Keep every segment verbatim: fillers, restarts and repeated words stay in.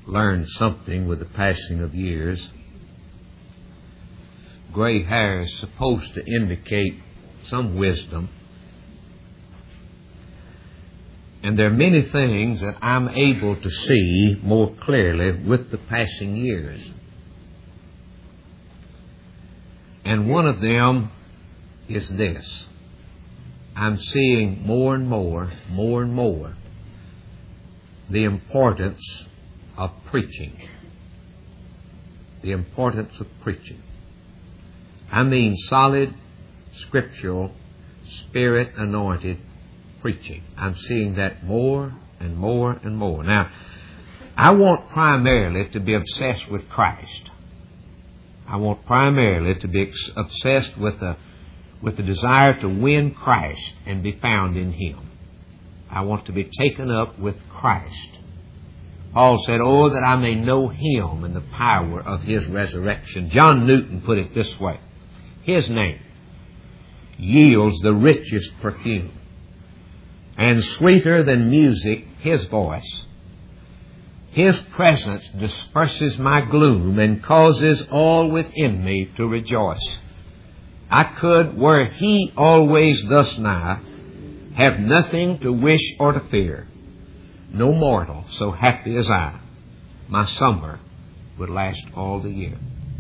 learned something with the passing of years. Gray hair is supposed to indicate some wisdom. And there are many things that I'm able to see more clearly with the passing years. And one of them is this. I'm seeing more and more, more and more, the importance of preaching. The importance of preaching. I mean solid, scriptural, Spirit-anointed preaching. I'm seeing that more and more and more. Now, I want primarily to be obsessed with Christ. I want primarily to be obsessed with the, with the desire to win Christ and be found in Him. I want to be taken up with Christ. Paul said, "Oh, that I may know Him and the power of His resurrection." John Newton put it this way. His name yields the richest perfume, and sweeter than music His voice. His presence disperses my gloom and causes all within me to rejoice. I could, were He always thus nigh, have nothing to wish or to fear. No mortal so happy as I. My summer would last all the year.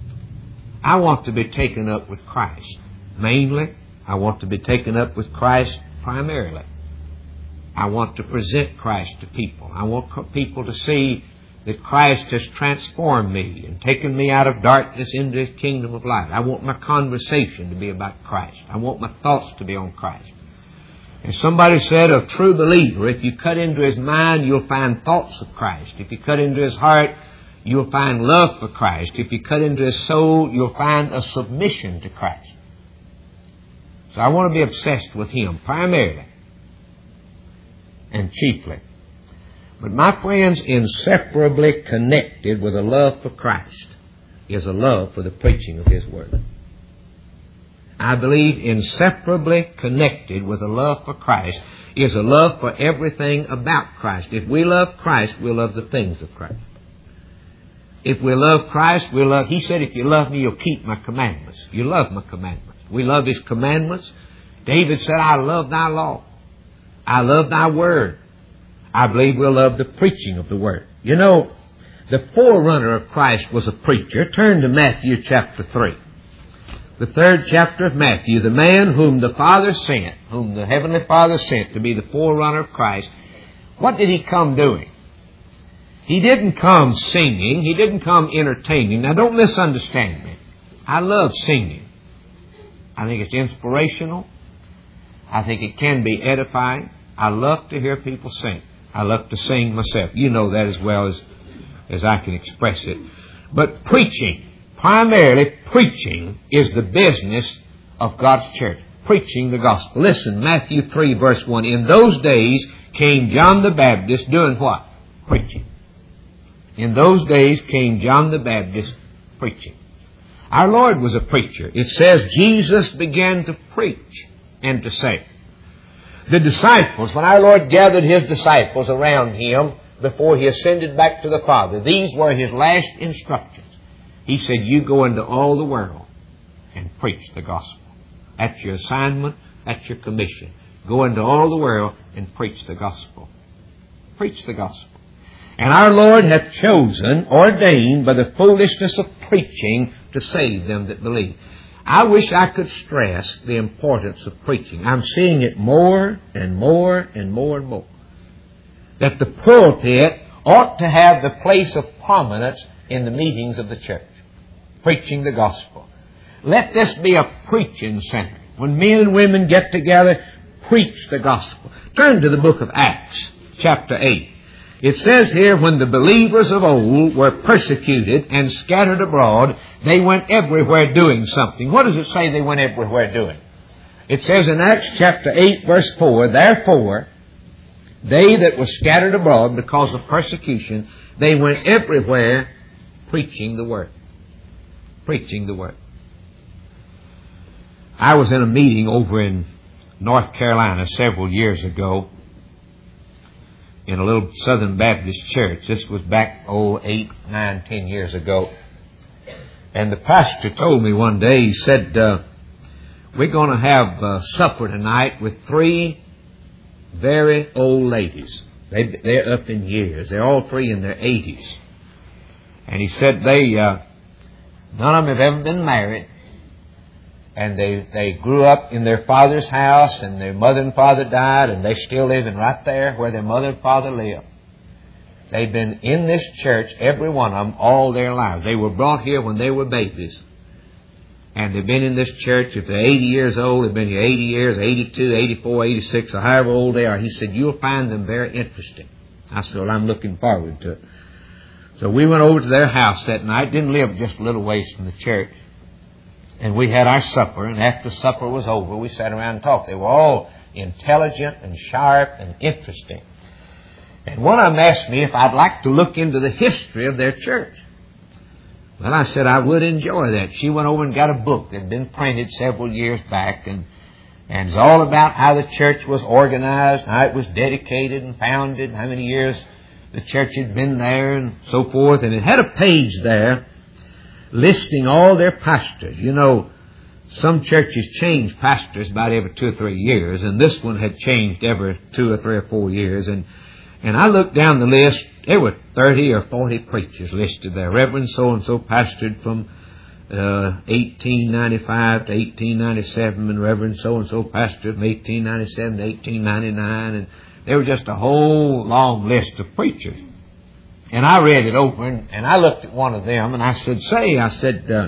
I want to be taken up with Christ. Mainly, I want to be taken up with Christ primarily. I want to present Christ to people. I want people to see that Christ has transformed me and taken me out of darkness into His kingdom of light. I want my conversation to be about Christ. I want my thoughts to be on Christ. And somebody said, a true believer, if you cut into his mind, you'll find thoughts of Christ. If you cut into his heart, you'll find love for Christ. If you cut into his soul, you'll find a submission to Christ. So I want to be obsessed with Him primarily and chiefly. But my friends, inseparably connected with a love for Christ is a love for the preaching of His Word. I believe inseparably connected with a love for Christ is a love for everything about Christ. If we love Christ, we'll love the things of Christ. If we love Christ, we'll love... He said, if you love me, you'll keep my commandments. You love my commandments. We love His commandments. David said, I love thy law. I love thy word. I believe we'll love the preaching of the word. You know, the forerunner of Christ was a preacher. Turn to Matthew chapter three. The third chapter of Matthew, the man whom the Father sent, whom the Heavenly Father sent to be the forerunner of Christ, what did He come doing? He didn't come singing. He didn't come entertaining. Now, don't misunderstand me. I love singing. I think it's inspirational. I think it can be edifying. I love to hear people sing. I love to sing myself. You know that as well as, as I can express it. But preaching, primarily preaching, is the business of God's church. Preaching the gospel. Listen, Matthew three verse one. In those days came John the Baptist doing what? Preaching. In those days came John the Baptist preaching. Our Lord was a preacher. It says Jesus began to preach and to say. The disciples, when our Lord gathered His disciples around Him before He ascended back to the Father, these were His last instructions. He said, you go into all the world and preach the gospel. That's your assignment. That's your commission. Go into all the world and preach the gospel. Preach the gospel. And our Lord hath chosen, ordained by the foolishness of preaching to save them that believe. I wish I could stress the importance of preaching. I'm seeing it more and more and more and more. That the pulpit ought to have the place of prominence in the meetings of the church. Preaching the gospel. Let this be a preaching center. When men and women get together, preach the gospel. Turn to the book of Acts, chapter eight. It says here, when the believers of old were persecuted and scattered abroad, they went everywhere doing something. What does it say they went everywhere doing? It says in Acts chapter eight, verse four, therefore, they that were scattered abroad because of persecution, they went everywhere preaching the word. Preaching the word. I was in a meeting over in North Carolina several years ago. in a little Southern Baptist church. This was back, oh, eight, nine, ten years ago. And the pastor told me one day, he said, uh, we're going to have uh, supper tonight with three very old ladies. They, they're up in years. They're all three in their eighties. And he said they, uh, none of them have ever been married. And they, they grew up in their father's house, and their mother and father died, and they're still living right there where their mother and father lived. They've been in this church, every one of them, all their lives. They were brought here when they were babies. And they've been in this church. If they're eighty years old, they've been here eighty years, eighty-two, eighty-four, eighty-six, or however old they are. He said, you'll find them very interesting. I said, well, I'm looking forward to it. So we went over to their house that night. Didn't live just a little ways from the church. And we had our supper. And after supper was over, we sat around and talked. They were all intelligent and sharp and interesting. And one of them asked me if I'd like to look into the history of their church. Well, I said I would enjoy that. She went over and got a book that had been printed several years back, and and it's all about how the church was organized, how it was dedicated and founded, how many years the church had been there, and so forth. And it had a page there listing all their pastors. You know, some churches change pastors about every two or three years, and this one had changed every two or three or four years. And and I looked down the list. There were thirty or forty preachers listed there. Reverend so-and-so pastored from uh, eighteen ninety-five to eighteen ninety-seven, and Reverend so-and-so pastored from eighteen ninety-seven to eighteen ninety-nine. And there was just a whole long list of preachers. And I read it over, and, and I looked at one of them, and I said, say, I said, uh,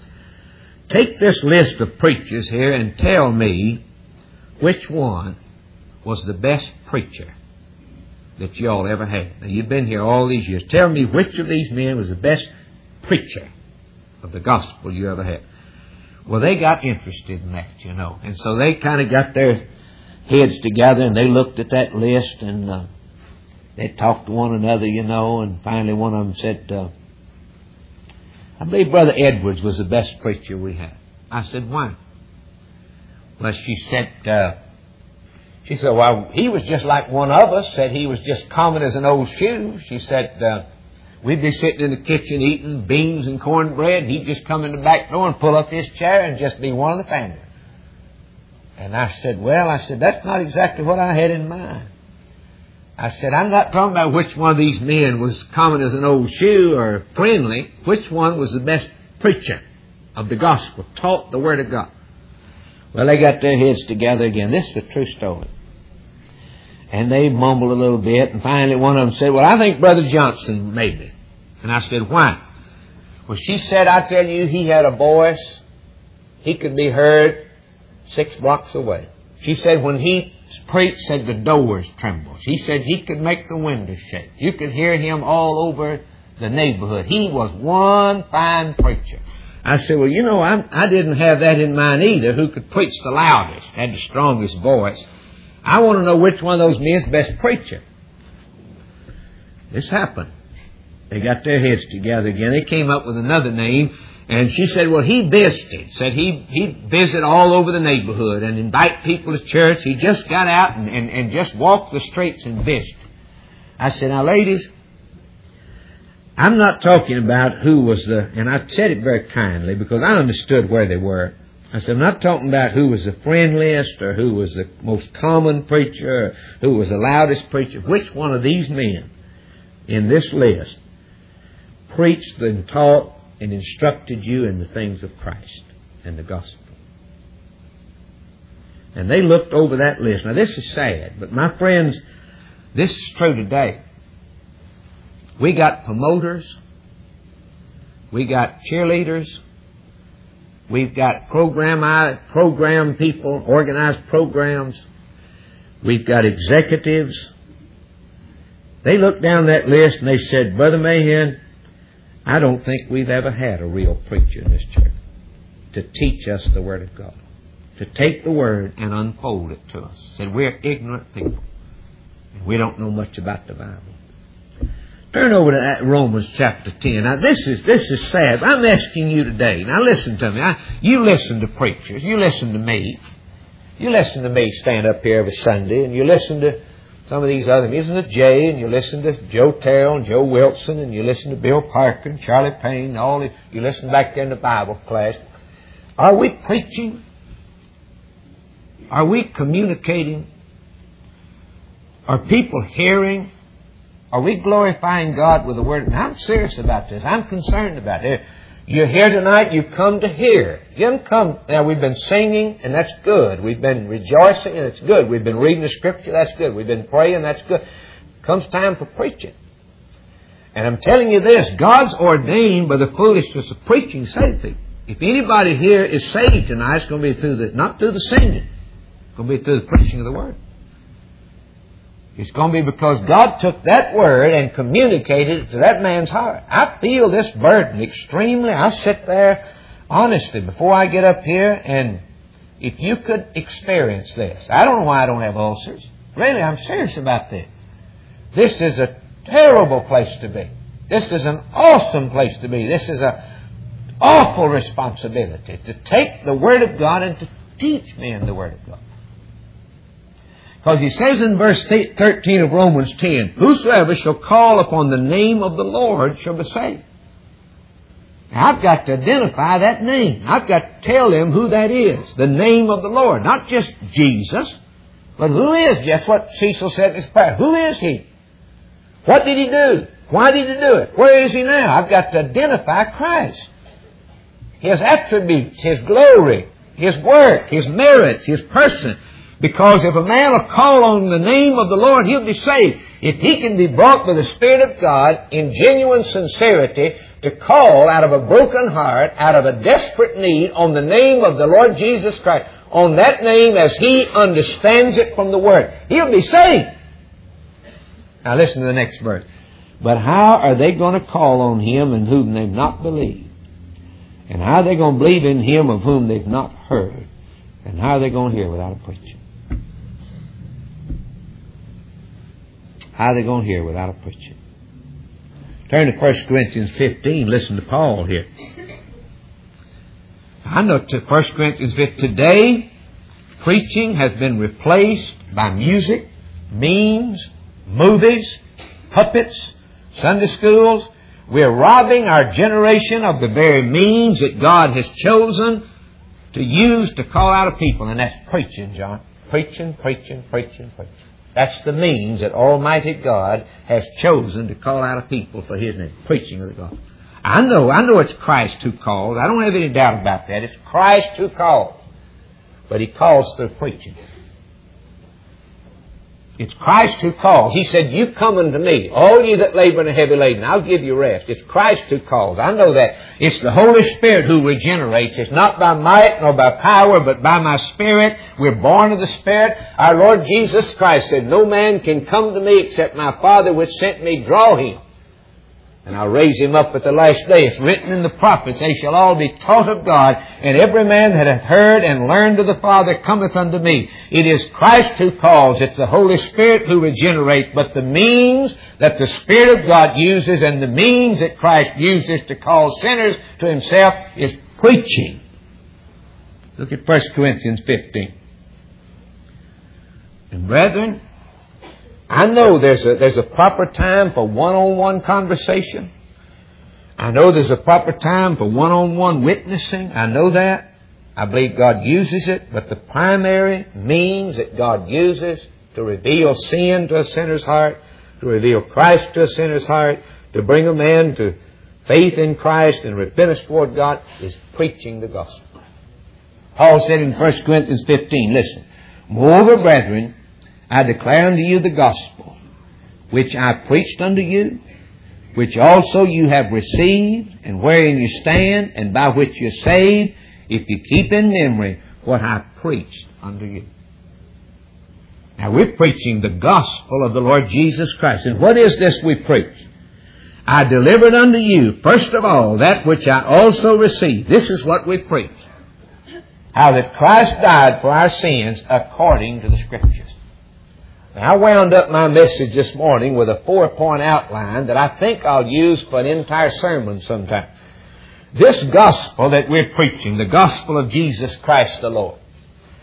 take this list of preachers here and tell me which one was the best preacher that you all ever had. Now, you've been here all these years. Tell me which of these men was the best preacher of the gospel you ever had. Well, they got interested in that, you know. And so they kind of got their heads together, and they looked at that list, and uh, they talked to one another, you know. And finally one of them said, uh, I believe Brother Edwards was the best preacher we had. I said, why? Well, she said, uh, She said, well, he was just like one of us. Said he was just common as an old shoe. She said, uh, we'd be sitting in the kitchen eating beans and cornbread, and he'd just come in the back door and pull up his chair and just be one of the family. And I said, well, I said, that's not exactly what I had in mind. I said, I'm not talking about which one of these men was common as an old shoe or friendly. Which one was the best preacher of the gospel, taught the Word of God. Well, they got their heads together again. This is a true story. And they mumbled a little bit, and finally one of them said, well, I think Brother Johnson maybe. And I said, why? Well, she said, I tell you, he had a voice. He could be heard six blocks away. She said when he preached, said the doors trembled. She said he could make the windows shake. You could hear him all over the neighborhood. He was one fine preacher. I said, well, you know, I, I didn't have that in mind either, who could preach the loudest, had the strongest voice. I want to know which one of those men is best preacher. This happened. They got their heads together again. They came up with another name, and she said, well, he visited. Said he, he'd visit all over the neighborhood and invite people to church. He just got out and, and, and just walked the streets and visited. I said, now, ladies, I'm not talking about who was the, and I said it very kindly because I understood where they were. I said, I'm not talking about who was the friendliest or who was the most common preacher or who was the loudest preacher. Which one of these men in this list preached and taught and instructed you in the things of Christ and the gospel? And they looked over that list. Now, this is sad, but my friends, this is true today. We got promoters. We got cheerleaders. We've got program, program people, organized programs. We've got executives. They looked down that list and they said, Brother Mahan, I don't think we've ever had a real preacher in this church to teach us the Word of God, to take the Word and unfold it to us. Said we're ignorant people. And we don't know much about the Bible. Turn over to Romans chapter ten. Now, this is this is sad. I'm asking you today. Now, listen to me. I, you listen to preachers. You listen to me. You listen to me stand up here every Sunday, and you listen to some of these other, you listen to Jay, and you listen to Joe Terrell and Joe Wilson, and you listen to Bill Parker and Charlie Payne, and all the, you listen back there in the Bible class. Are we preaching? Are we communicating? Are people hearing? Are we glorifying God with the Word? And I'm serious about this. I'm concerned about it. You're here tonight, you've come to hear. You haven't come, now we've been singing, and that's good. We've been rejoicing, and it's good. We've been reading the Scripture, that's good. We've been praying, that's good. Comes time for preaching. And I'm telling you this, God's ordained by the foolishness of preaching saved people. If anybody here is saved tonight, it's going to be through the, not through the singing. It's going to be through the preaching of the Word. It's going to be because God took that Word and communicated it to that man's heart. I feel this burden extremely. I sit there honestly before I get up here, and if you could experience this. I don't know why I don't have ulcers. Really, I'm serious about this. This is a terrible place to be. This is an awesome place to be. This is an awful responsibility to take the Word of God and to teach men the Word of God. Because he says in verse thirteen of Romans ten, whosoever shall call upon the name of the Lord shall be saved. Now, I've got to identify that name. I've got to tell them who that is. The name of the Lord. Not just Jesus, but who is? That's what Cecil said in his prayer. Who is He? What did He do? Why did He do it? Where is He now? I've got to identify Christ. His attributes, His glory, His work, His merits, His person. Because if a man will call on the name of the Lord, he'll be saved. If he can be brought by the Spirit of God in genuine sincerity to call out of a broken heart, out of a desperate need on the name of the Lord Jesus Christ, on that name as he understands it from the Word, he'll be saved. Now listen to the next verse. But how are they going to call on Him in whom they've not believed? And how are they going to believe in Him of whom they've not heard? And how are they going to hear without a preacher? How are they going to hear without a preacher? Turn to First Corinthians fifteen. Listen to Paul here. I know to First Corinthians fifteen. Today, preaching has been replaced by music, memes, movies, puppets, Sunday schools. We're robbing our generation of the very means that God has chosen to use to call out a people. And that's preaching, John. Preaching, preaching, preaching, preaching. That's the means that Almighty God has chosen to call out a people for His name. Preaching of the gospel. I know, I know it's Christ who calls. I don't have any doubt about that. It's Christ who calls. But He calls through preaching. It's Christ who calls. He said, you come unto me, all you that labor and are heavy laden, I'll give you rest. It's Christ who calls. I know that. It's the Holy Spirit who regenerates. It's not by might nor by power, but by my Spirit. We're born of the Spirit. Our Lord Jesus Christ said, no man can come to me except my Father which sent me draw him. And I'll raise him up at the last day. It's written in the prophets, they shall all be taught of God, and every man that hath heard and learned of the Father cometh unto me. It is Christ who calls. It's the Holy Spirit who regenerates. But the means that the Spirit of God uses and the means that Christ uses to call sinners to Himself is preaching. Look at First Corinthians fifteen. And brethren, I know there's a, there's a proper time for one-on-one conversation. I know there's a proper time for one-on-one witnessing. I know that. I believe God uses it. But the primary means that God uses to reveal sin to a sinner's heart, to reveal Christ to a sinner's heart, to bring a man to faith in Christ and repentance toward God, is preaching the gospel. Paul said in First Corinthians fifteen, listen, moreover, brethren, I declare unto you the gospel, which I preached unto you, which also you have received, and wherein you stand, and by which you are saved, if you keep in memory what I preached unto you. Now we're preaching the gospel of the Lord Jesus Christ. And what is this we preach? I delivered unto you, first of all, that which I also received. This is what we preach. How that Christ died for our sins according to the Scriptures. Now, I wound up my message this morning with a four-point outline that I think I'll use for an entire sermon sometime. This gospel that we're preaching, the gospel of Jesus Christ the Lord,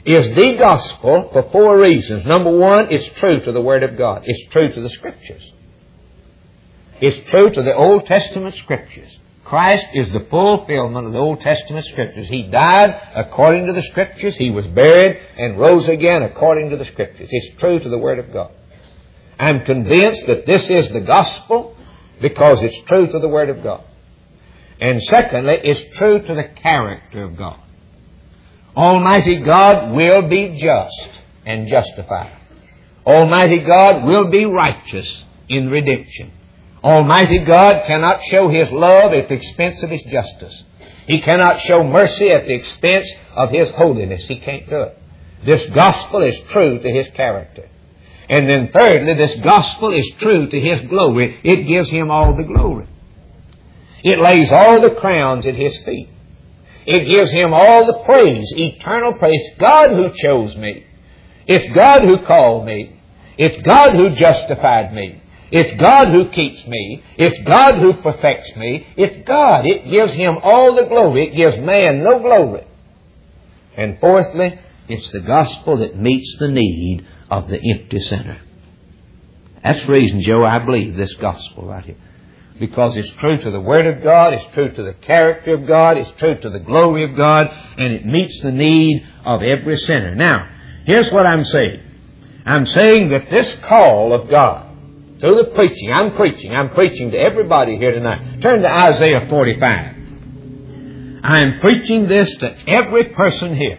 is the gospel for four reasons. Number one, it's true to the Word of God. It's true to the Scriptures. It's true to the Old Testament Scriptures. Christ is the fulfillment of the Old Testament Scriptures. He died according to the Scriptures. He was buried and rose again according to the Scriptures. It's true to the Word of God. I'm convinced that this is the gospel because it's true to the Word of God. And secondly, it's true to the character of God. Almighty God will be just and justified. Almighty God will be righteous in redemption. Almighty God cannot show His love at the expense of His justice. He cannot show mercy at the expense of His holiness. He can't do it. This gospel is true to His character. And then thirdly, this gospel is true to His glory. It gives Him all the glory. It lays all the crowns at His feet. It gives Him all the praise, eternal praise. It's God who chose me. It's God who called me. It's God who justified me. It's God who keeps me. It's God who perfects me. It's God. It gives Him all the glory. It gives man no glory. And fourthly, it's the gospel that meets the need of the empty sinner. That's the reason, Joe, I believe this gospel right here. Because it's true to the Word of God, it's true to the character of God, it's true to the glory of God, and it meets the need of every sinner. Now, here's what I'm saying. I'm saying that this call of God, through the preaching, I'm preaching, I'm preaching to everybody here tonight. Turn to Isaiah forty-five. I'm preaching this to every person here.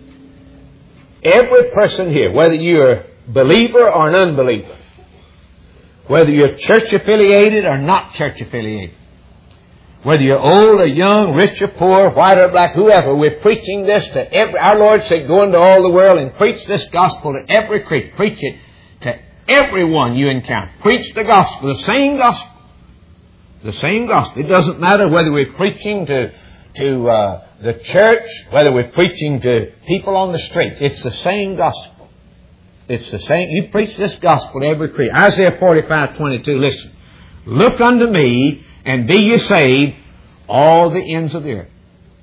Every person here, whether you're a believer or an unbeliever. Whether you're church affiliated or not church affiliated. Whether you're old or young, rich or poor, white or black, whoever, we're preaching this to every... Our Lord said, go into all the world and preach this gospel to every creature. Preach it to everyone you encounter. Preach the gospel, the same gospel. The same gospel. It doesn't matter whether we're preaching to, to uh, the church, whether we're preaching to people on the street. It's the same gospel. It's the same. You preach this gospel to every creature. Isaiah forty-five twenty-two, listen. Look unto me and be ye saved, all the ends of the earth.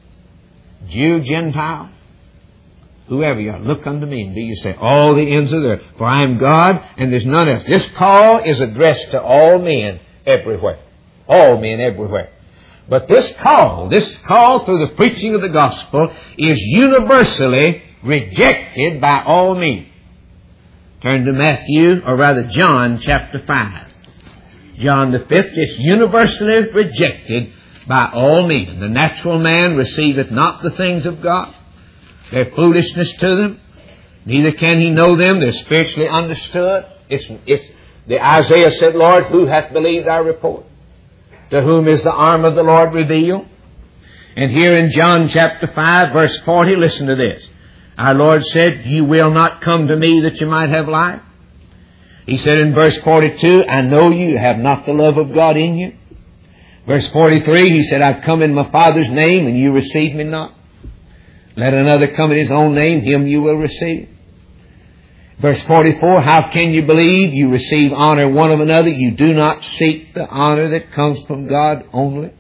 Jew, Gentile, whoever you are, look unto me and be ye saved, all the ends of the earth. For I am God and there's none else. This call is addressed to all men everywhere. All men everywhere. But this call, this call through the preaching of the gospel is universally rejected by all men. Turn to Matthew, or rather John chapter five. John the fifth is universally rejected by all men. The natural man receiveth not the things of God. They're foolishness to them. Neither can he know them. They're spiritually understood. It's, it's, the Isaiah said, Lord, who hath believed our report? To whom is the arm of the Lord revealed? And here in John chapter five, verse forty, listen to this. Our Lord said, you will not come to me that you might have life. He said in verse forty-two, I know you have not the love of God in you. Verse forty-three, He said, I've come in my Father's name and you receive me not. Let another come in His own name, him you will receive. Verse forty-four, how can you believe you receive honor one of another? You do not seek the honor that comes from God only.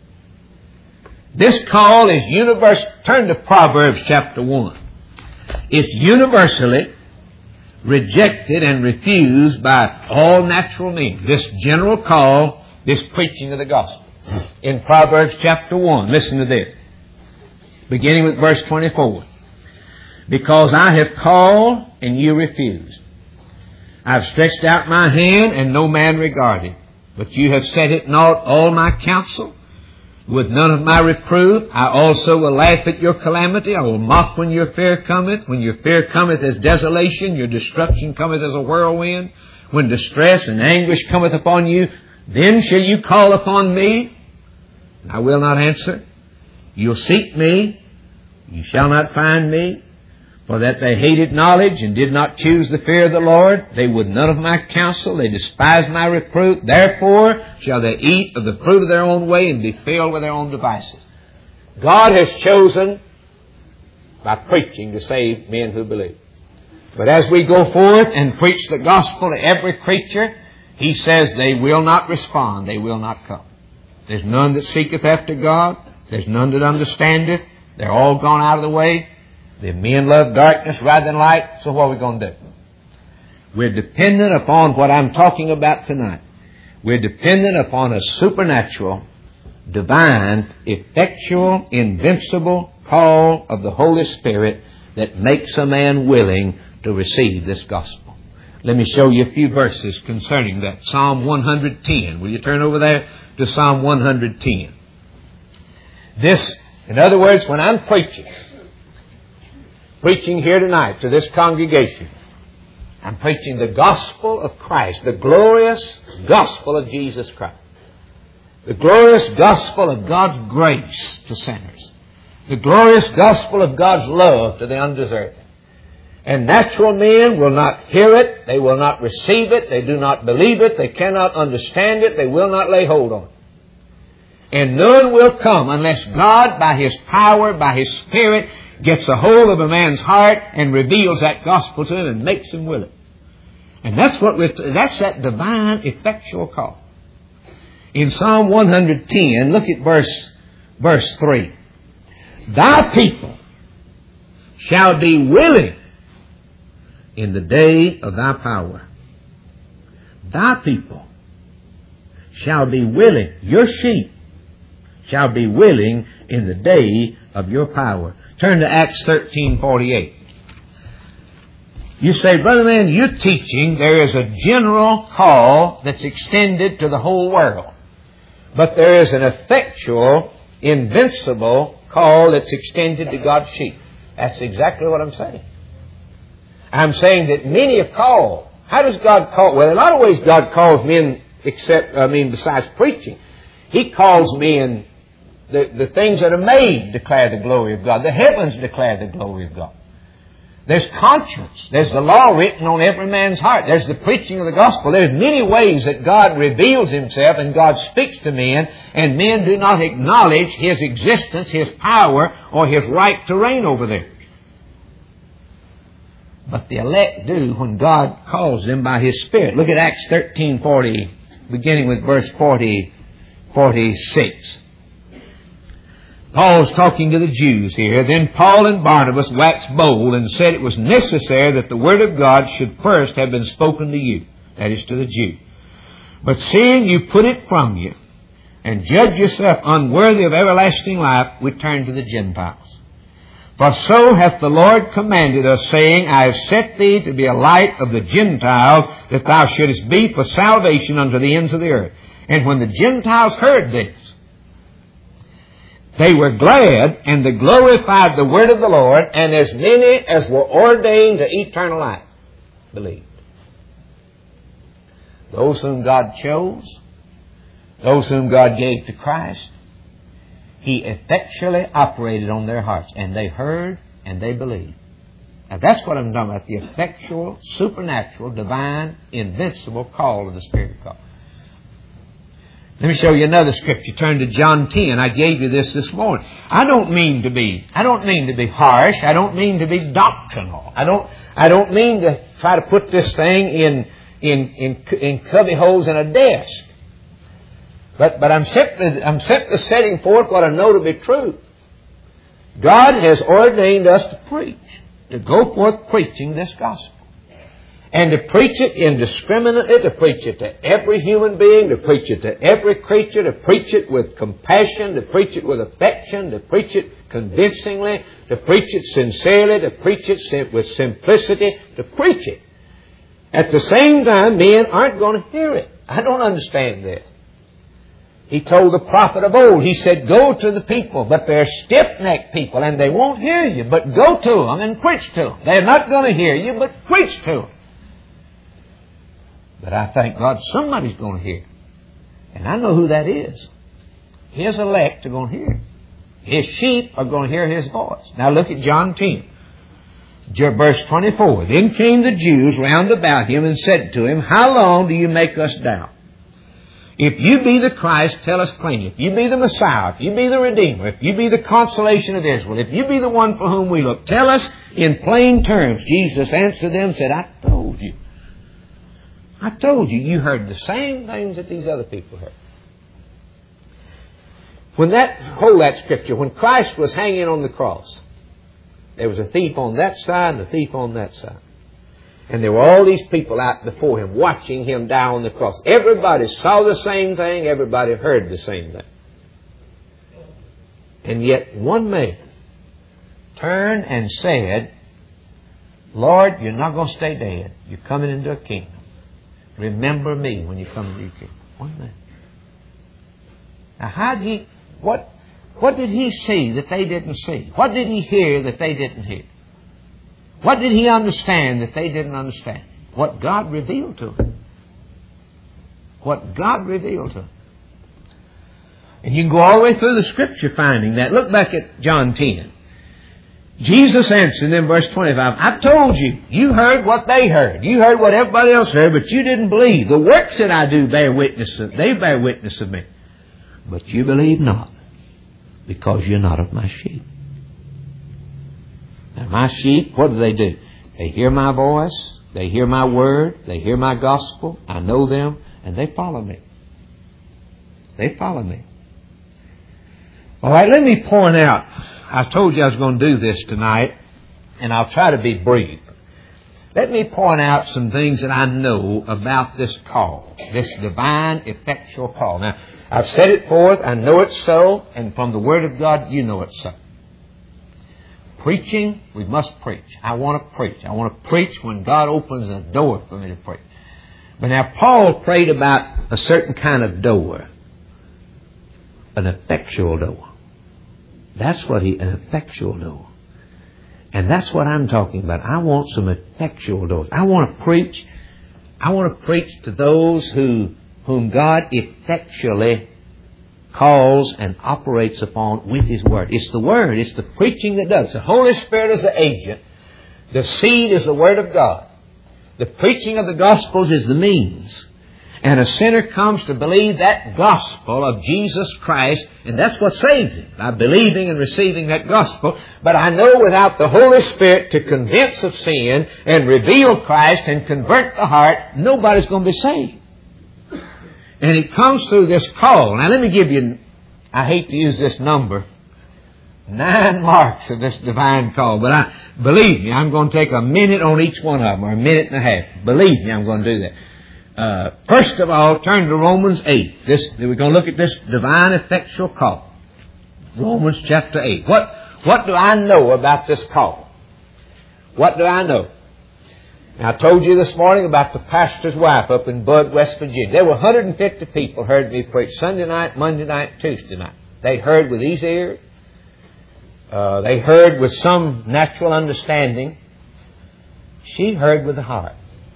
This call is universal. Turn to Proverbs chapter one. It's universally rejected and refused by all natural men. This general call, this preaching of the gospel. In Proverbs chapter one, listen to this. Beginning with verse twenty-four. Because I have called and you refused. I've stretched out my hand and no man regarded. But you have set at naught all my counsel. With none of my reproof, I also will laugh at your calamity. I will mock when your fear cometh. When your fear cometh as desolation, your destruction cometh as a whirlwind. When distress and anguish cometh upon you, then shall you call upon me, and I will not answer. You'll seek me, you shall not find me. For that they hated knowledge and did not choose the fear of the Lord. They would none of my counsel. They despised my reproof. Therefore shall they eat of the fruit of their own way and be filled with their own devices. God has chosen by preaching to save men who believe. But as we go forth and preach the gospel to every creature, He says they will not respond. They will not come. There's none that seeketh after God. There's none that understandeth. They're all gone out of the way. The men love darkness rather than light, so what are we going to do? We're dependent upon what I'm talking about tonight. We're dependent upon a supernatural, divine, effectual, invincible call of the Holy Spirit that makes a man willing to receive this gospel. Let me show you a few verses concerning that. Psalm one hundred ten. Will you turn over there to Psalm one hundred ten? This, in other words, when I'm preaching, preaching here tonight to this congregation, I'm preaching the gospel of Christ, the glorious gospel of Jesus Christ. The glorious gospel of God's grace to sinners. The glorious gospel of God's love to the undeserving. And natural men will not hear it. They will not receive it. They do not believe it. They cannot understand it. They will not lay hold on it. And none will come unless God, by His power, by His Spirit, gets a hold of a man's heart and reveals that gospel to him and makes him willing. And that's what we're, that's that divine effectual call. In Psalm one hundred ten, look at verse, verse three. Thy people shall be willing in the day of thy power. Thy people shall be willing. Your sheep shall be willing in the day of your power. Turn to Acts thirteen forty-eight. You say, Brother Man, you're teaching there is a general call that's extended to the whole world. But there is an effectual, invincible call that's extended to God's sheep. That's exactly what I'm saying. I'm saying that many are called. How does God call? Well, in a lot of ways God calls men except, I mean, besides preaching. He calls men, the, the things that are made declare the glory of God. The heavens declare the glory of God. There's conscience. There's the law written on every man's heart. There's the preaching of the gospel. There's many ways that God reveals Himself and God speaks to men, and men do not acknowledge His existence, His power, or His right to reign over them. But the elect do when God calls them by His Spirit. Look at Acts thirteen forty, beginning with verse forty, forty-six. Paul's talking to the Jews here. Then Paul and Barnabas waxed bold and said it was necessary that the word of God should first have been spoken to you, that is, to the Jew. But seeing you put it from you, and judge yourself unworthy of everlasting life, we turn to the Gentiles. For so hath the Lord commanded us, saying, I have set thee to be a light of the Gentiles, that thou shouldest be for salvation unto the ends of the earth. And when the Gentiles heard this, they were glad, and they glorified the word of the Lord, and as many as were ordained to eternal life believed. Those whom God chose, those whom God gave to Christ, He effectually operated on their hearts, and they heard and they believed. Now that's what I'm talking about, the effectual, supernatural, divine, invincible call of the Spirit of God. Let me show you another scripture. Turn to John ten. I gave you this this morning. I don't mean to be, I don't mean to be harsh. I don't mean to be doctrinal. I don't, I don't mean to try to put this thing in, in, in, in cubby holes in a desk. But, but I'm simply, I'm simply setting forth what I know to be true. God has ordained us to preach, to go forth preaching this gospel. And to preach it indiscriminately, to preach it to every human being, to preach it to every creature, to preach it with compassion, to preach it with affection, to preach it convincingly, to preach it sincerely, to preach it with simplicity, to preach it. At the same time, men aren't going to hear it. I don't understand this. He told the prophet of old, he said, go to the people, but they're stiff-necked people, and they won't hear you, but go to them and preach to them. They're not going to hear you, but preach to them. But I thank God somebody's going to hear. And I know who that is. His elect are going to hear. His sheep are going to hear His voice. Now look at John ten. Verse twenty-four. Then came the Jews round about Him and said to Him, how long do you make us doubt? If you be the Christ, tell us plainly. If you be the Messiah, if you be the Redeemer, if you be the consolation of Israel, if you be the one for whom we look, tell us in plain terms. Jesus answered them and said, I told you. I told you, you heard the same things that these other people heard. When that, hold that scripture, when Christ was hanging on the cross, There was a thief on that side and a thief on that side. And there were all these people out before him watching him die on the cross. Everybody saw the same thing. Everybody heard the same thing. And yet one man turned and said, Lord, you're not going to stay dead. You're coming into a kingdom. Remember me when you come into your kingdom. One man. Now how did he, what, what did he see that they didn't see? What did he hear that they didn't hear? What did he understand that they didn't understand? What God revealed to him. What God revealed to him. And you can go all the way through the Scripture finding that. Look back at John ten. Jesus answered in verse twenty-five, I've told you, you heard what they heard. You heard what everybody else heard, but you didn't believe. The works that I do bear witness of, they bear witness of me. But you believe not, because you're not of my sheep. Now my sheep, what do they do? They hear my voice, they hear my word, they hear my gospel, I know them, and they follow me. They follow me. All right, let me point out, I told you I was going to do this tonight, and I'll try to be brief. Let me point out some things that I know about this call, this divine, effectual call. Now, I've set it forth, I know it's so, and from the Word of God, you know it's so. Preaching, we must preach. I want to preach. I want to preach when God opens a door for me to preach. But now, Paul prayed about a certain kind of door, an effectual door. That's what he, an effectual door. And that's what I'm talking about. I want some effectual doors. I want to preach. I want to preach to those who, whom God effectually calls and operates upon with His Word. It's the Word. It's the preaching that does. The Holy Spirit is the agent. The seed is the Word of God. The preaching of the Gospels is the means. And a sinner comes to believe that gospel of Jesus Christ, and that's what saves him, by believing and receiving that gospel. But I know without the Holy Spirit to convince of sin and reveal Christ and convert the heart, nobody's going to be saved. And it comes through this call. Now let me give you, I hate to use this number, nine marks of this divine call. But I believe me, I'm going to take a minute on each one of them, or a minute and a half. Believe me, I'm going to do that. Uh, first of all, turn to Romans eight. This, we're going to look at this divine effectual call. Romans chapter eight. What, what do I know about this call? What do I know? Now, I told you this morning about the pastor's wife up in Bud, West Virginia. There were one hundred fifty people heard me preach Sunday night, Monday night, Tuesday night. They heard with these ears. Uh, they heard with some natural understanding. She heard with the heart.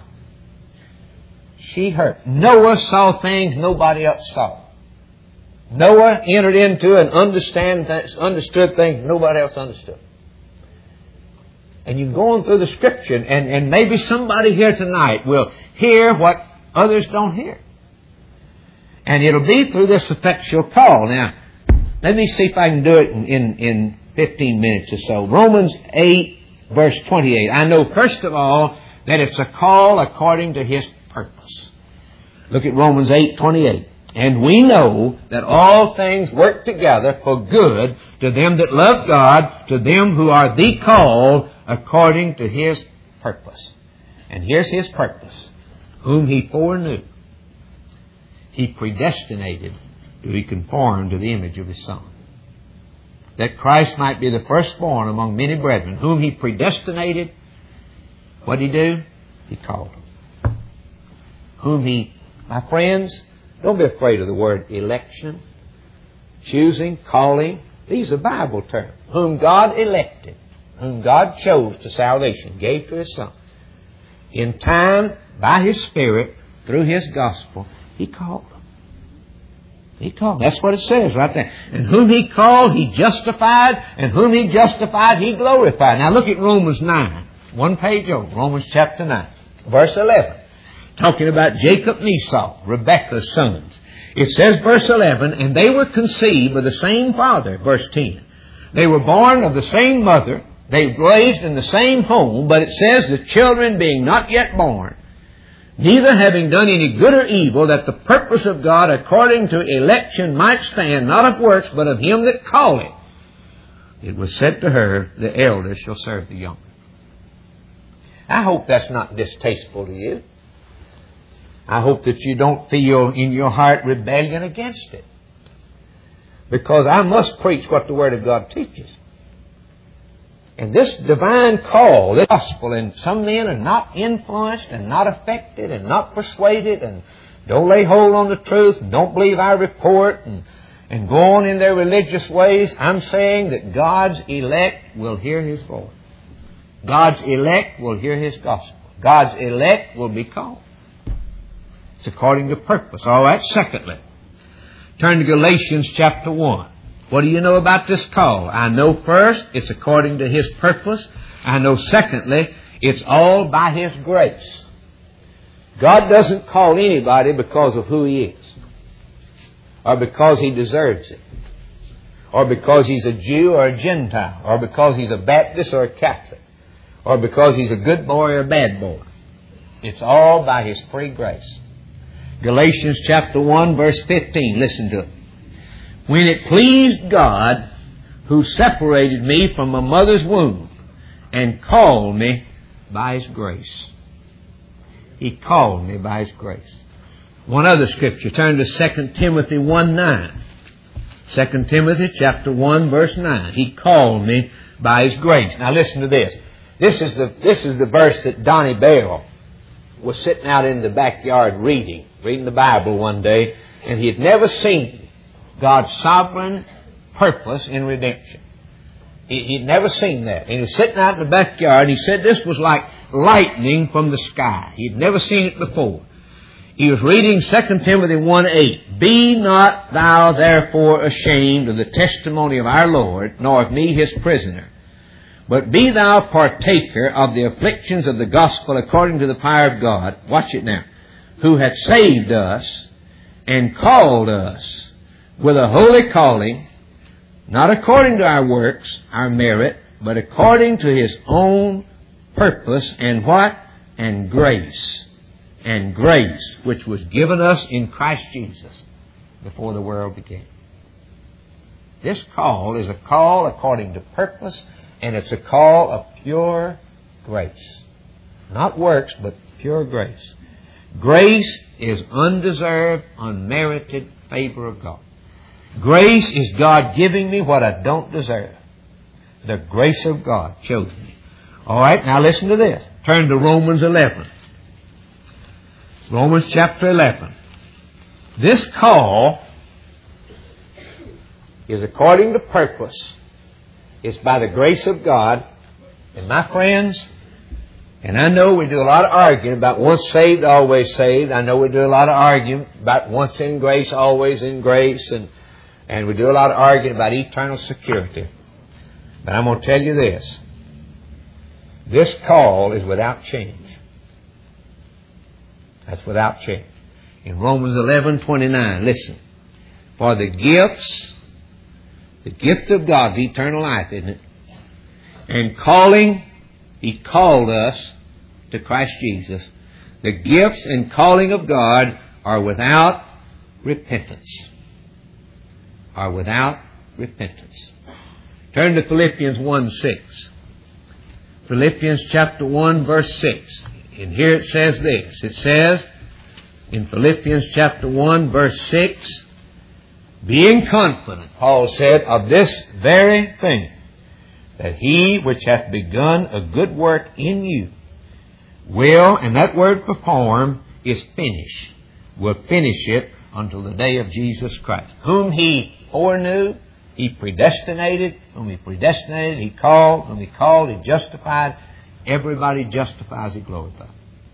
She heard. Noah saw things nobody else saw. Noah entered into and understand th- understood things nobody else understood. And you're going through the Scripture, and, and maybe somebody here tonight will hear what others don't hear. And it'll be through this effectual call. Now, let me see if I can do it in, in, in fifteen minutes or so. Romans eight, verse twenty-eight. I know, first of all, that it's a call according to His purpose. Look at Romans eight twenty-eight. And we know that all things work together for good to them that love God, to them who are the called according to His purpose. And here's His purpose. Whom He foreknew, He predestinated to be conformed to the image of His Son, that Christ might be the firstborn among many brethren. Whom He predestinated, what did He do? He called them. Whom He, my friends, don't be afraid of the word election, choosing, calling. These are Bible terms. Whom God elected, whom God chose to salvation, gave to His Son. In time, by His Spirit, through His gospel, He called them. He called. That's what it says right there. And whom He called, He justified. And whom He justified, He glorified. Now look at Romans nine. One page over. Romans chapter nine. Verse eleven. Talking about Jacob and Esau, Rebekah's sons. It says, verse eleven, and they were conceived of the same father, verse ten. They were born of the same mother. They were raised in the same home. But it says, the children being not yet born, neither having done any good or evil, that the purpose of God according to election might stand, not of works, but of Him that calleth. it was said to her, the elder shall serve the younger. I hope that's not distasteful to you. I hope that you don't feel in your heart rebellion against it. Because I must preach what the Word of God teaches. And this divine call, this gospel, and some men are not influenced and not affected and not persuaded and don't lay hold on the truth and don't believe our report and, and go on in their religious ways. I'm saying that God's elect will hear His voice. God's elect will hear His gospel. God's elect will be called. It's according to purpose. All right, secondly, turn to Galatians chapter one. What do you know about this call? I know first, it's according to His purpose. I know secondly, it's all by His grace. God doesn't call anybody because of who he is, or because he deserves it, or because he's a Jew or a Gentile, or because he's a Baptist or a Catholic, or because he's a good boy or a bad boy. It's all by His free grace. Galatians chapter one, verse fifteen. Listen to it. When it pleased God, who separated me from my mother's womb and called me by His grace. He called me by His grace. One other scripture. Turn to Second Timothy one nine. Second Timothy chapter one, verse nine. He called me by His grace. Now listen to this. This is the, this is the verse that Donnie Bell was sitting out in the backyard reading, reading the Bible one day, and he had never seen God's sovereign purpose in redemption. He, he'd never seen that. And he was sitting out in the backyard, and he said this was like lightning from the sky. He'd never seen it before. He was reading Second Timothy one eight. Be not thou therefore ashamed of the testimony of our Lord, nor of me His prisoner, but be thou partaker of the afflictions of the gospel according to the power of God. Watch it now. Who hath saved us and called us with a holy calling, not according to our works, our merit, but according to His own purpose and what? And grace. And grace, which was given us in Christ Jesus before the world began. This call is a call according to purpose, and it's a call of pure grace. Not works, but pure grace. Grace is undeserved, unmerited favor of God. Grace is God giving me what I don't deserve. The grace of God chose me. All right, now listen to this. Turn to Romans eleven. Romans chapter eleven. This call is according to purpose. It's by the grace of God. And my friends, and I know we do a lot of arguing about once saved, always saved. I know we do a lot of arguing about once in grace, always in grace. And, and we do a lot of arguing about eternal security. But I'm going to tell you this. This call is without change. That's without change. In Romans eleven twenty-nine, listen. For the gifts, the gift of God's eternal life, isn't it? And calling, He called us to Christ Jesus. The gifts and calling of God are without repentance. Are without repentance. Turn to Philippians one six. Philippians chapter one, verse six. And here it says this. It says in Philippians chapter one, verse six, being confident, Paul said, of this very thing, that He which hath begun a good work in you will, and that word perform is finish, will finish it until the day of Jesus Christ. Whom He foreknew, He predestinated. Whom He predestinated, He called. Whom He called, He justified. Everybody justifies, He glorifies.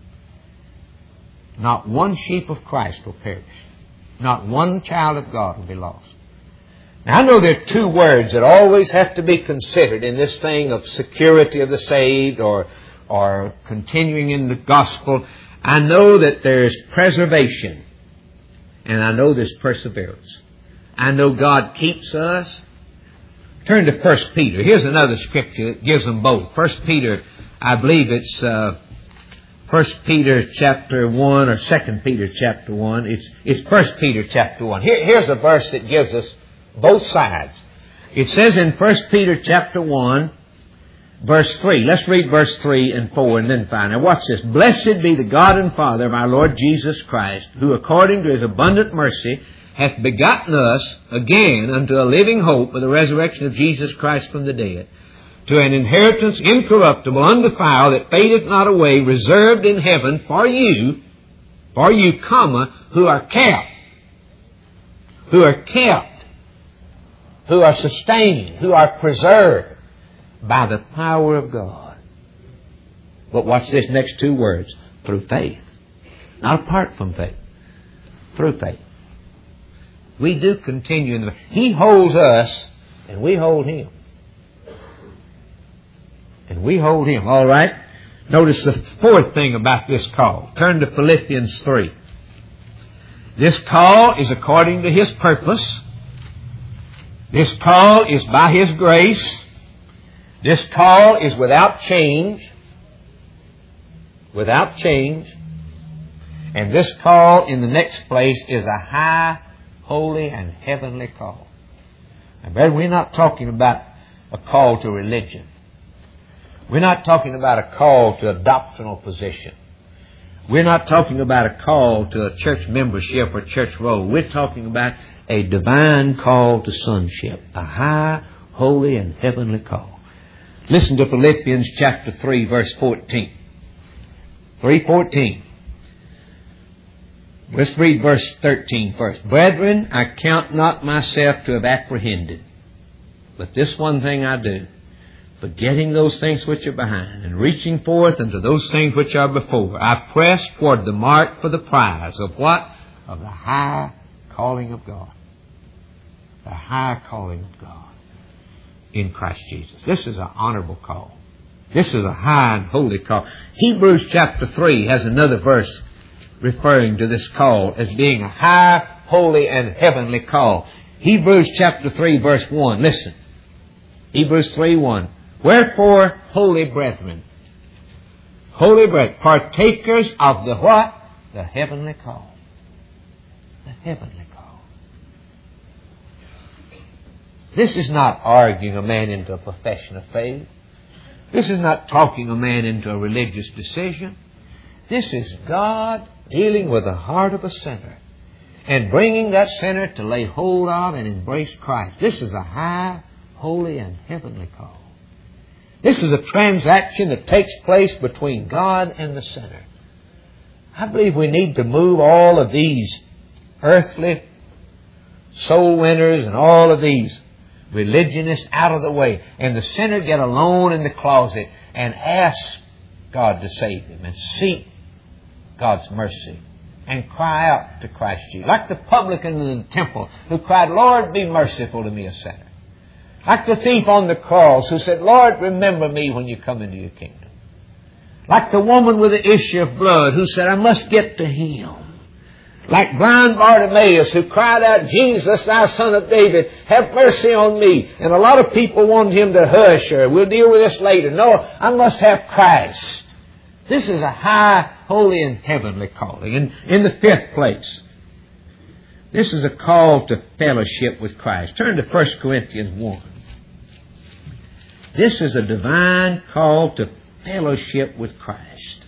Not one sheep of Christ will perish. Not one child of God will be lost. Now, I know there are two words that always have to be considered in this thing of security of the saved or, or continuing in the gospel. I know that there's preservation, and I know there's perseverance. I know God keeps us. Turn to First Peter. Here's another scripture that gives them both. First Peter, I believe it's uh, First Peter chapter one or Second Peter chapter one. It's it's First Peter chapter one. Here, here's a verse that gives us both sides. It says in First Peter chapter one, verse three. Let's read verse three and four and then find. Now watch this. Blessed be the God and Father of our Lord Jesus Christ, who according to His abundant mercy hath begotten us again unto a living hope of the resurrection of Jesus Christ from the dead, to an inheritance incorruptible, undefiled, that fadeth not away, reserved in heaven for you, for you, comma, who are kept, who are kept, who are sustained, who are preserved by the power of God. But watch this next two words. Through faith. Not apart from faith. Through faith. We do continue in the... He holds us, and we hold Him. And we hold Him. All right? Notice the fourth thing about this call. Turn to Philippians three. This call is according to His purpose. This call is by His grace. This call is without change. Without change. And this call in the next place is a high, holy, and heavenly call. Now, brother, we're not talking about a call to religion. We're not talking about a call to a doctrinal position. We're not talking about a call to a church membership or church roll. We're talking about a divine call to sonship. A high, holy, and heavenly call. Listen to Philippians chapter three, verse fourteen. three fourteen. Let's read verse thirteen first. Brethren, I count not myself to have apprehended, but this one thing I do, forgetting those things which are behind, and reaching forth unto those things which are before, I press toward the mark for the prize of what? Of the high calling of God. The high calling of God in Christ Jesus. This is an honorable call. This is a high and holy call. Hebrews chapter three has another verse referring to this call as being a high, holy, and heavenly call. Hebrews chapter three, verse one. Listen. Hebrews three one. Wherefore, holy brethren, holy brethren, partakers of the what? The heavenly call. The heavenly call. This is not arguing a man into a profession of faith. This is not talking a man into a religious decision. This is God dealing with the heart of a sinner and bringing that sinner to lay hold of and embrace Christ. This is a high, holy, and heavenly call. This is a transaction that takes place between God and the sinner. I believe we need to move all of these earthly soul winners and all of these religionists out of the way, and the sinner get alone in the closet and ask God to save him and seek God's mercy and cry out to Christ Jesus. Like the publican in the temple who cried, Lord, be merciful to me, a sinner. Like the thief on the cross who said, Lord, remember me when you come into your kingdom. Like the woman with the issue of blood who said, I must get to Him. Like blind Bartimaeus who cried out, Jesus, thou son of David, have mercy on me. And a lot of people wanted him to hush, or we'll deal with this later. No, I must have Christ. This is a high, holy, and heavenly calling. And in the fifth place, this is a call to fellowship with Christ. Turn to First Corinthians one. This is a divine call to fellowship with Christ.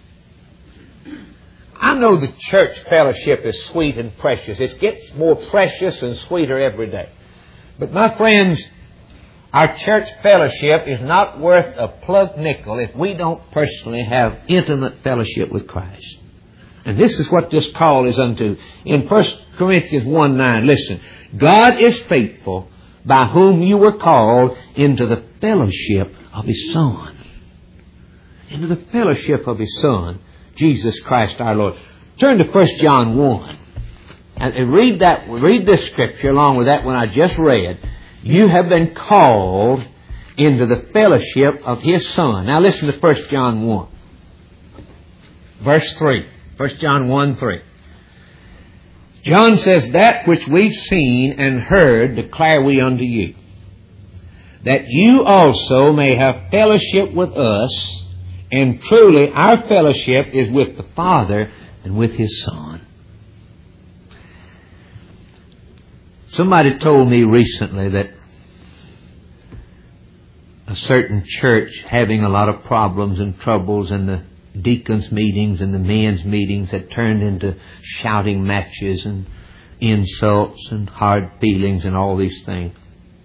I know the church fellowship is sweet and precious. It gets more precious and sweeter every day. But my friends, our church fellowship is not worth a plug nickel if we don't personally have intimate fellowship with Christ. And this is what this call is unto. In First Corinthians one nine, listen. God is faithful, by whom you were called into the fellowship of His Son. Into the fellowship of His Son, Jesus Christ our Lord. Turn to First John one. And read that, read this scripture along with that one I just read. You have been called into the fellowship of His Son. Now listen to First John one. Verse three. First John one three. John says, that which we've seen and heard declare we unto you, that you also may have fellowship with us. And truly, our fellowship is with the Father and with His Son. Somebody told me recently that a certain church having a lot of problems and troubles, and the deacons' meetings and the men's meetings had turned into shouting matches and insults and hard feelings and all these things.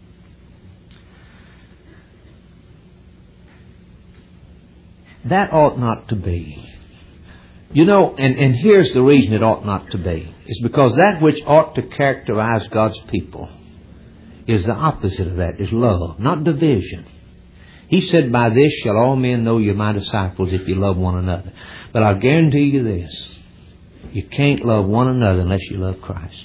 That ought not to be. You know, and, and here's the reason it ought not to be. It's because that which ought to characterize God's people is the opposite of that, is love, not division. He said, by this shall all men know you're my disciples if you love one another. But I'll guarantee you this. You can't love one another unless you love Christ.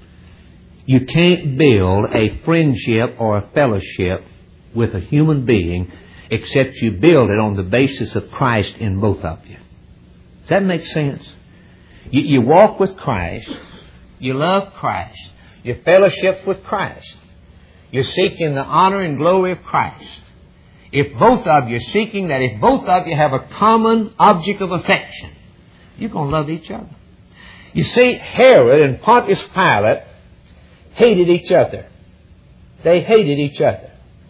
You can't build a friendship or a fellowship with a human being except you build it on the basis of Christ in both of you. Does that make sense? You, you walk with Christ. You love Christ. You fellowship with Christ. You're seeking the honor and glory of Christ. If both of you are seeking that, if both of you have a common object of affection, you're going to love each other. You see, Herod and Pontius Pilate hated each other. They hated each other.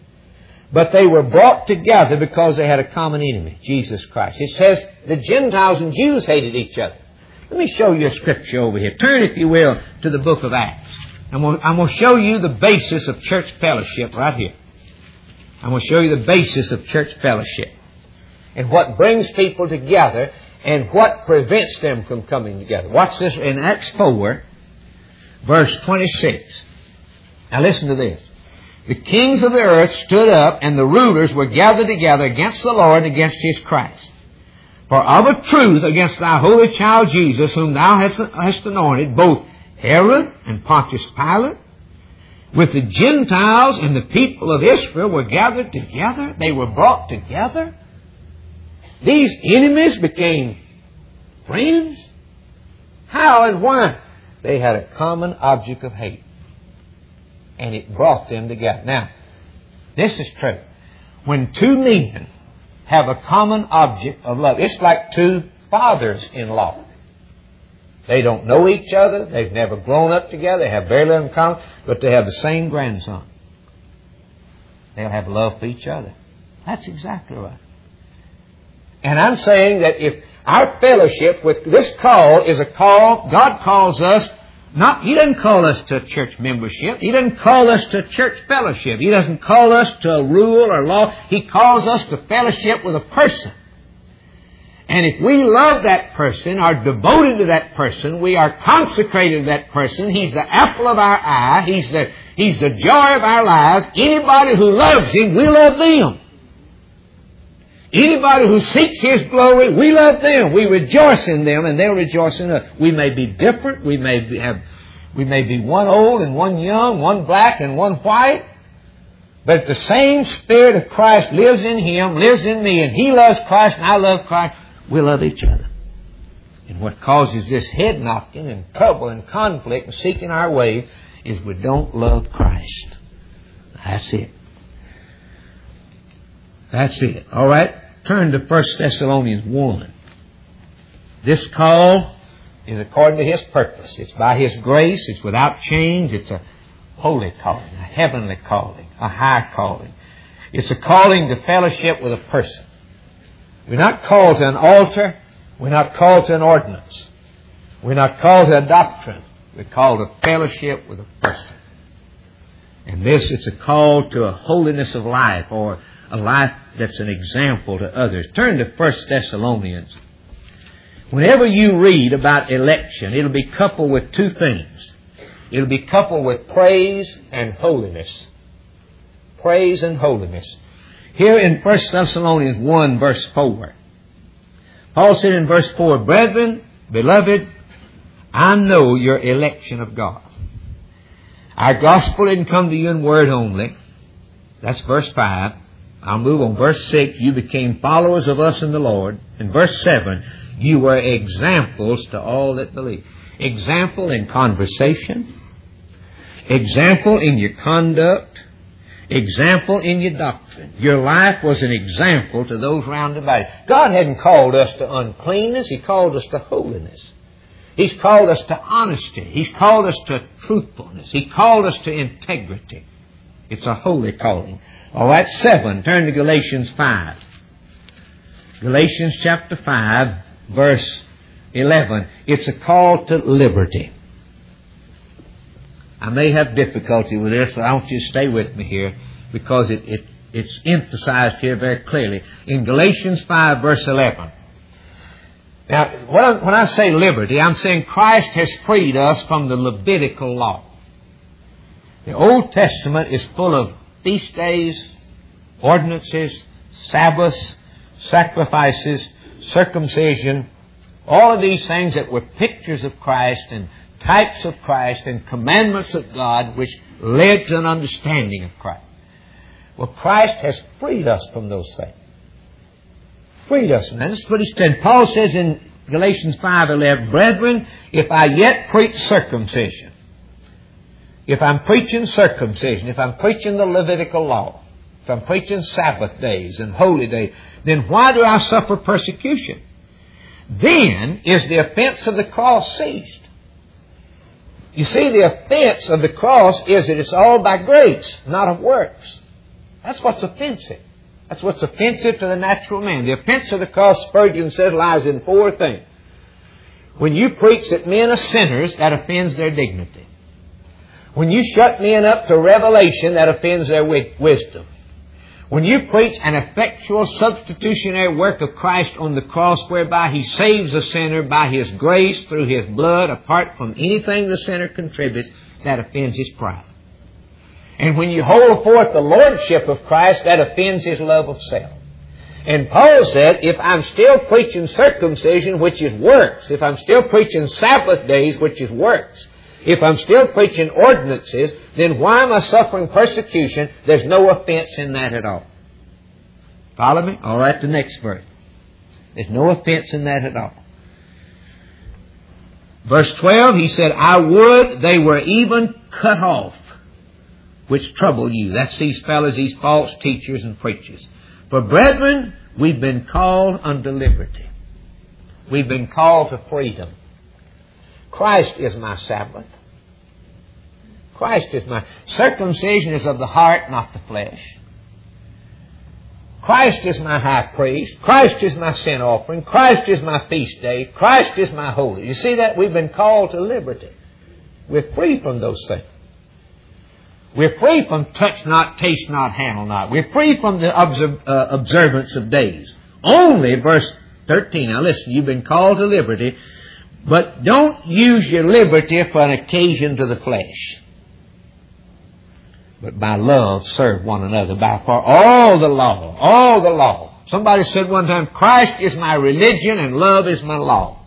But they were brought together because they had a common enemy, Jesus Christ. It says the Gentiles and Jews hated each other. Let me show you a scripture over here. Turn, if you will, to the book of Acts. I'm going to show you the basis of church fellowship right here. I'm going to show you the basis of church fellowship and what brings people together and what prevents them from coming together. Watch this in Acts four, verse twenty-six. Now listen to this. The kings of the earth stood up, and the rulers were gathered together against the Lord and against His Christ. For of a truth against thy holy child Jesus, whom thou hast, hast anointed, both Herod and Pontius Pilate, with the Gentiles and the people of Israel were gathered together. They were brought together. These enemies became friends. How and why? They had a common object of hate. And it brought them together. Now, this is true. When two men have a common object of love, it's like two fathers-in-law. They don't know each other. They've never grown up together. They have very little in common, but they have the same grandson. They'll have love for each other. That's exactly right. And I'm saying that if our fellowship with this call is a call, God calls us, not, He doesn't call us to church membership. He doesn't call us to church fellowship. He doesn't call us to a rule or law. He calls us to fellowship with a person. And if we love that person, are devoted to that person, we are consecrated to that person, He's the apple of our eye, He's the, He's the joy of our lives. Anybody who loves Him, we love them. Anybody who seeks His glory, we love them. We rejoice in them, and they'll rejoice in us. We may be different. We may be, have, we may be one old and one young, one black and one white. But the same Spirit of Christ lives in Him, lives in me, and He loves Christ and I love Christ. We love each other. And what causes this head knocking and trouble and conflict and seeking our way is we don't love Christ. That's it. That's it. All right? Turn to First Thessalonians one. This call is according to His purpose. It's by His grace. It's without change. It's a holy calling, a heavenly calling, a high calling. It's a calling to fellowship with a person. We're not called to an altar. We're not called to an ordinance. We're not called to a doctrine. We're called to fellowship with a person. And this, it's a call to a holiness of life, or a life that's an example to others. Turn to First Thessalonians. Whenever you read about election, it'll be coupled with two things. It'll be coupled with praise and holiness. Praise and holiness. Here in First Thessalonians one, verse four, Paul said in verse four, Brethren, beloved, I know your election of God. Our gospel didn't come to you in word only. That's verse five. I'll move on. Verse six, you became followers of us in the Lord. In verse seven, you were examples to all that believe. Example in conversation. Example in your conduct. Example in your doctrine. Your life was an example to those round about you. God hadn't called us to uncleanness. He called us to holiness. He's called us to honesty. He's called us to truthfulness. He called us to integrity. It's a holy calling. All right, seven. Turn to Galatians five. Galatians chapter five, verse eleven. It's a call to liberty. I may have difficulty with this, so I want you to stay with me here, because it, it it's emphasized here very clearly. In Galatians five, verse eleven. Now, when I, when I say liberty, I'm saying Christ has freed us from the Levitical law. The Old Testament is full of feast days, ordinances, Sabbaths, sacrifices, circumcision, all of these things that were pictures of Christ and types of Christ and commandments of God which led to an understanding of Christ. Well, Christ has freed us from those things. Freed us. And that's what he said. Paul says in Galatians five eleven, Brethren, if I yet preach circumcision, if I'm preaching circumcision, if I'm preaching the Levitical law, if I'm preaching Sabbath days and holy days, then why do I suffer persecution? Then is the offense of the cross ceased. You see, the offense of the cross is that it's all by grace, not of works. That's what's offensive. That's what's offensive to the natural man. The offense of the cross, Spurgeon says, lies in four things. When you preach that men are sinners, that offends their dignity. When you shut men up to revelation, that offends their wisdom. When you preach an effectual substitutionary work of Christ on the cross, whereby He saves a sinner by His grace through His blood, apart from anything the sinner contributes, that offends His pride. And when you hold forth the lordship of Christ, that offends His love of self. And Paul said, if I'm still preaching circumcision, which is works, if I'm still preaching Sabbath days, which is works, if I'm still preaching ordinances, then why am I suffering persecution? There's no offense in that at all. Follow me? All right, the next verse. There's no offense in that at all. Verse twelve, he said, I would they were even cut off, which trouble you. That's these fellows, these false teachers and preachers. For brethren, we've been called unto liberty. We've been called to freedom. Christ is my Sabbath. Christ is my... Circumcision is of the heart, not the flesh. Christ is my high priest. Christ is my sin offering. Christ is my feast day. Christ is my holy. You see that? We've been called to liberty. We're free from those things. We're free from touch not, taste not, handle not. We're free from the observ- uh, observance of days. Only, verse thirteen, now listen, you've been called to liberty, but don't use your liberty for an occasion to the flesh. But by love serve one another. By far all the law, all the law. Somebody said one time, Christ is my religion and love is my law.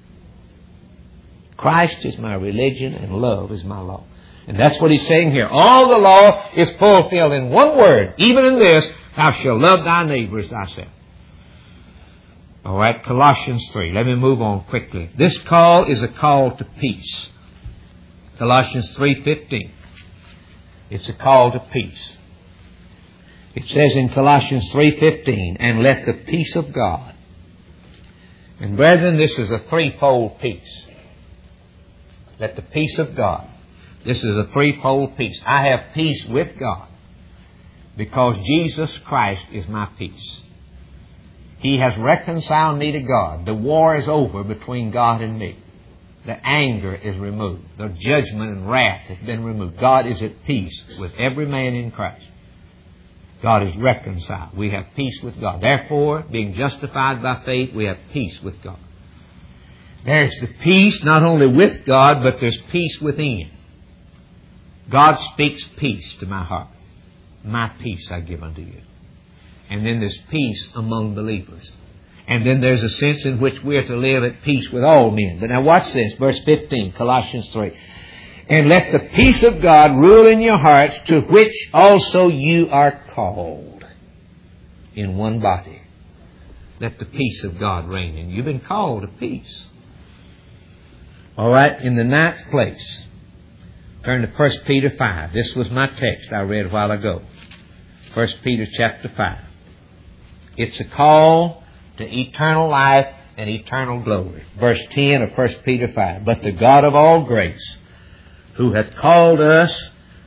Christ is my religion and love is my law. And that's what he's saying here. All the law is fulfilled in one word. Even in this, thou shalt love thy neighbor as thyself. All right, Colossians three. Let me move on quickly. This call is a call to peace. Colossians three fifteen. It's a call to peace. It says in Colossians three fifteen, and let the peace of God. And brethren, this is a threefold peace. Let the peace of God. This is a threefold peace. I have peace with God because Jesus Christ is my peace. He has reconciled me to God. The war is over between God and me. The anger is removed. The judgment and wrath has been removed. God is at peace with every man in Christ. God is reconciled. We have peace with God. Therefore, being justified by faith, we have peace with God. There's the peace not only with God, but there's peace within. God speaks peace to my heart. My peace I give unto you. And then there's peace among believers. And then there's a sense in which we are to live at peace with all men. But now watch this, verse fifteen, Colossians three. And let the peace of God rule in your hearts, to which also you are called in one body. Let the peace of God reign in you. You've been called to peace. All right, in the ninth place, turn to First Peter five. This was my text I read a while ago. First Peter chapter five. It's a call to eternal life and eternal glory. Verse ten of First Peter five. But the God of all grace, who hath called us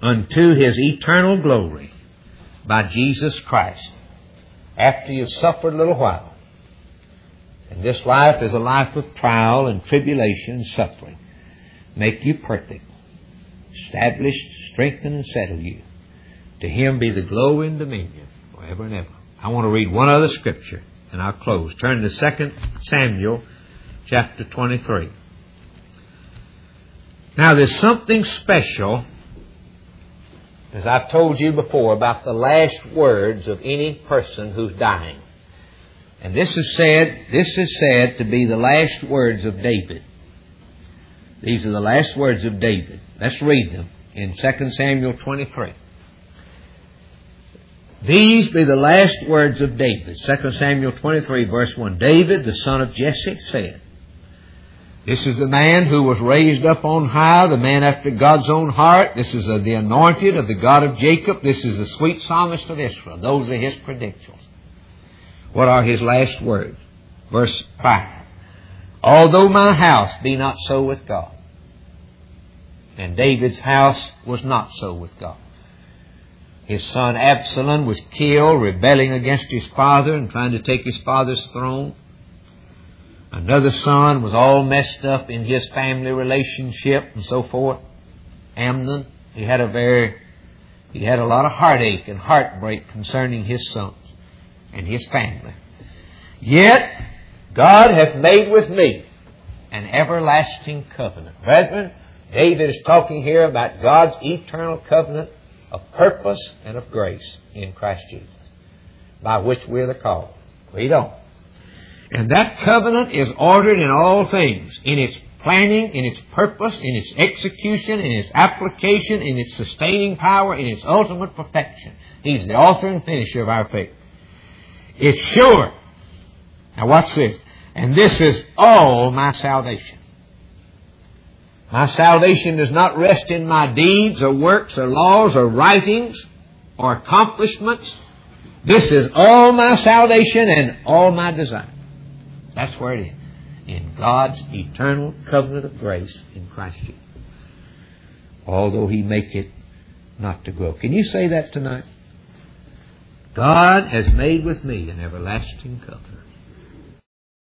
unto His eternal glory by Jesus Christ, after you've suffered a little while. And this life is a life of trial and tribulation and suffering. Make you perfect, establish, strengthen, and settle you. To Him be the glory and dominion forever and ever. I want to read one other scripture, and I'll close. Turn to Second Samuel chapter twenty-three. Now, there's something special, as I've told you before, about the last words of any person who's dying. And this is said, this is said to be the last words of David. These are the last words of David. Let's read them in Second Samuel twenty-three. These be the last words of David. Second Samuel twenty-three, verse one. David, the son of Jesse, said, this is the man who was raised up on high, the man after God's own heart. This is the anointed of the God of Jacob. This is the sweet psalmist of Israel. Those are his credentials. What are his last words? Verse five. Although my house be not so with God. And David's house was not so with God. His son Absalom was killed, rebelling against his father and trying to take his father's throne. Another son was all messed up in his family relationship and so forth. Amnon, he had a very, he had a lot of heartache and heartbreak concerning his sons and his family. Yet, God hath made with me an everlasting covenant. Brethren, David is talking here about God's eternal covenant of purpose and of grace in Christ Jesus, by which we are the called. Read on. And that covenant is ordered in all things, in its planning, in its purpose, in its execution, in its application, in its sustaining power, in its ultimate perfection. He's the author and finisher of our faith. It's sure. Now watch this. And this is all my salvation. My salvation does not rest in my deeds or works or laws or writings or accomplishments. This is all my salvation and all my desire. That's where it is. In God's eternal covenant of grace in Christ Jesus. Although He make it not to grow. Can you say that tonight? God has made with me an everlasting covenant.